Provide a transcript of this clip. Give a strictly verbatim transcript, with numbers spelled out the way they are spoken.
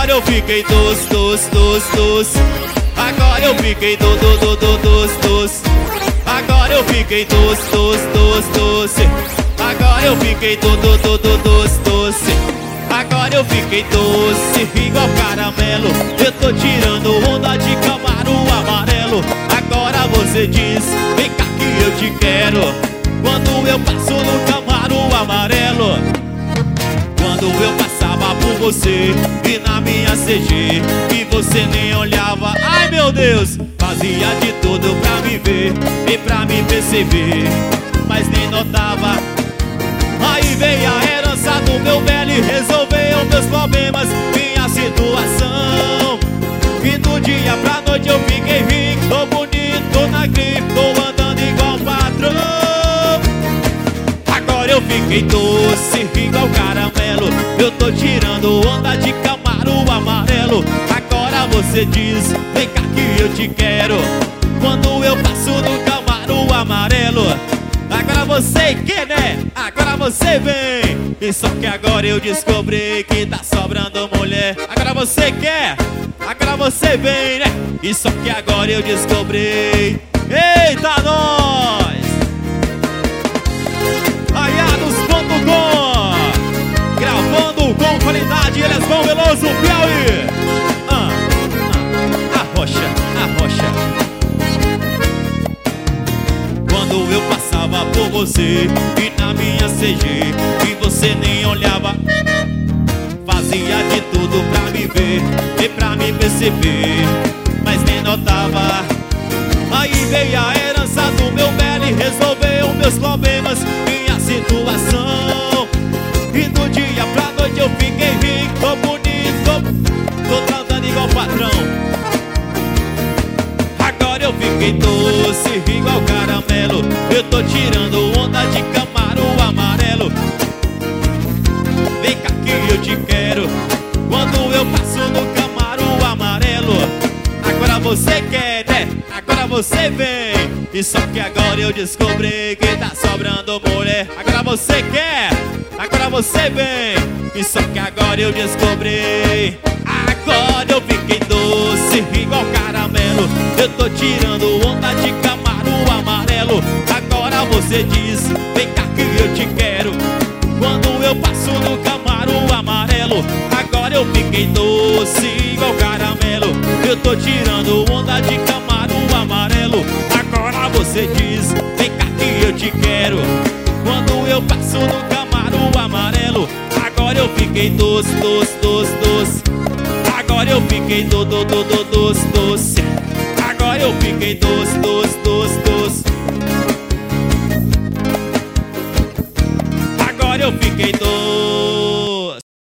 Agora eu fiquei doce, doce, doce, doce. Agora eu fiquei do, do, do, do, doce, doce. Agora eu fiquei doce, doce, doce, doce. Agora eu fiquei do, do, do, do, doce, doce. Agora eu fiquei doce, igual caramelo. Eu tô tirando onda de Camaro amarelo. Agora você diz, vem cá que eu te quero. Quando eu passo no Camaro amarelo. Quando eu passava por você e na minha C G, e você nem olhava, ai meu Deus, fazia de tudo pra me ver e pra me perceber, mas nem notava. Aí veio a herança do meu velho e resolveu meus problemas, minha situação. E do dia pra noite eu fiquei rico, tô bonito na grife, tô andando igual patrão. Agora eu fiquei doce, igual caramelo. Eu tô tirando onda de Camaro amarelo. Agora você diz, vem cá que eu te quero. Quando eu passo no Camaro amarelo. Agora você quer, né? Agora você vem. E só que agora eu descobri que tá sobrando mulher. Agora você quer, agora você vem, né? E só que agora eu descobri. Eita, nós! Aiados ponto com, gravando com qualidade, eles vão Veloso, Piauí. Ah, ah, arrocha, arrocha. Quando eu passava por você e na minha C G, e você nem olhava, fazia de tudo pra me ver e pra me perceber, mas nem notava. Aí veio a herança do meu velho e resolveu meus problemas, minha situação. E do dia pra noite eu fiquei rico, tô bonito, tô tratando igual patrão. Agora eu fiquei doce, igual caramelo. Eu tô tirando onda de Camaro amarelo. Vem cá que eu te quero. Quando eu passo no Camaro amarelo. Agora você quer, né? Agora você vem. E só que agora eu descobri que tá sobrando mulher. Agora você quer, agora você vem. E só que agora eu descobri. Agora eu fiquei doce, igual caramelo. Eu tô tirando onda de Camaro amarelo. Agora você diz, vem cá que eu te quero. Quando eu passo no Camaro amarelo. Agora eu fiquei doce, igual caramelo. Eu tô tirando onda de Camaro amarelo. Agora você diz, vem cá que eu te quero. Quando eu passo no Camaro amarelo. Agora eu fiquei doce, doce, doce, doce. Agora eu fiquei do, do, do, do, doce, doce. Agora eu fiquei doce, doce, doce, doce. Agora eu fiquei doce.